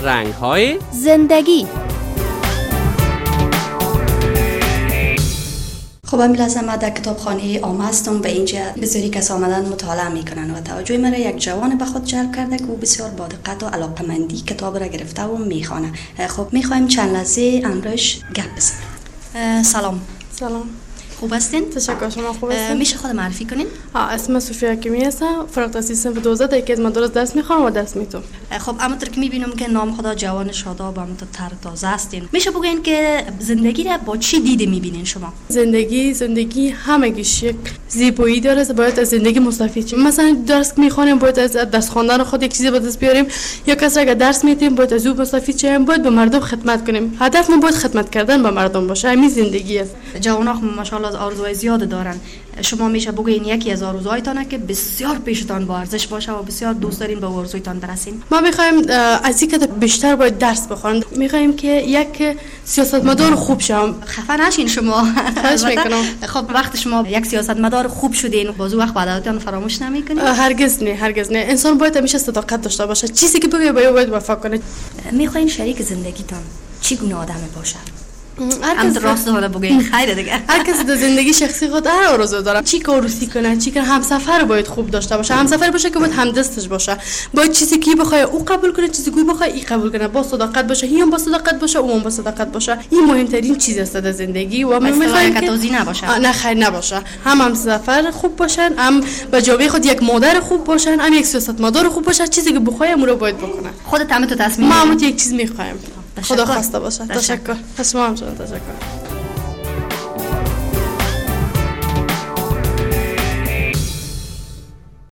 رنگ‌های زندگی. خب همین لحظه ما در کتابخانه عام هستم و اینجا بسیاری کس آمدن مطالعه میکنن و توجه مرا یک جوان به خود جلب کرده که او بسیار با دقت و علاقه‌مندی کتاب را گرفته و میخوانه. خب میخوایم چند لحظه امروز گپ بزنیم. سلام. سلام. خوب هستین؟ تشکر. شما خوب هستین؟ میشه خود معرفی کنین؟ اسم صوفیا حکیمی هستم. فرق تحصیل صنف 12 یکی از مدارس درس میخوام و درس میتونم. خب همونطور که میبینم که نام خدا جوان شاداب همونطور تر تازه هستین. میشه بگین که زندگی را با چی دیده میبینین شما؟ زندگی همگیش یک زیبایی داره. باید از زندگی مستفید شیم. مثلا درس میخوانیم باید از درس خواندن خود یک چیزی به دست بیاریم، یا کسی اگه درس میتیم باید از او مستفید شیم، باید به مردم خدمت کنیم. هدفمون باید خدمت کردن به مردم باشه. همین زندگی است. جوان‌ها ماشاءالله آرزوهای زیاد دارن. شما میشه بگین یکی از آرزوهایتانه که بسیار پیشتان با ارزش باشه و بسیار دوست دارین به آرزویتان برسین؟ ما میخوایم از اینکه بیشتر باید درس بخونیم. میخوایم که یک سیاستمدار خوب شم. خفه نشین شما. خواهش میکنم. خب وقت شما یک سیاستمدار خوب شدین بازو وقت بعداتون فراموش نمیکنین؟ هرگز نه. انسان باید همیشه صداقت داشته باشه. چیزی که بگه باید وفا کنه. میخواین شریک زندگیتان چی گونه آدمی باشه؟ هم راست حالا بگین خیره دیگه. هر کس در زندگی شخصی خود هر آرزو داره. چی کاروسی کنه، چی کنه، همسفر باید خوب داشته باشه. همسفر باشه که باید همدستش باشه. باید چیزی که بخواد او قبول کنه، چیزی که بخواد این قبول کنه. با صداقت باشه، هم با صداقت باشه، اون با صداقت باشه. این مهمترین چیز است در زندگی و ما میخوایم که توزیع نباشه. نه خیر نباشه. هم همسفر خوب باشن، هم به جامعه خود یک مادر خوب باشن، هم یک سیاستمدار خوب باشه. چیزی که بخواد اون رو باید بکنه. خودت هم تو تصمیم ما یک چیز میخوایم. خدا خواسته باشه. تشکر. تشکر. تشکر.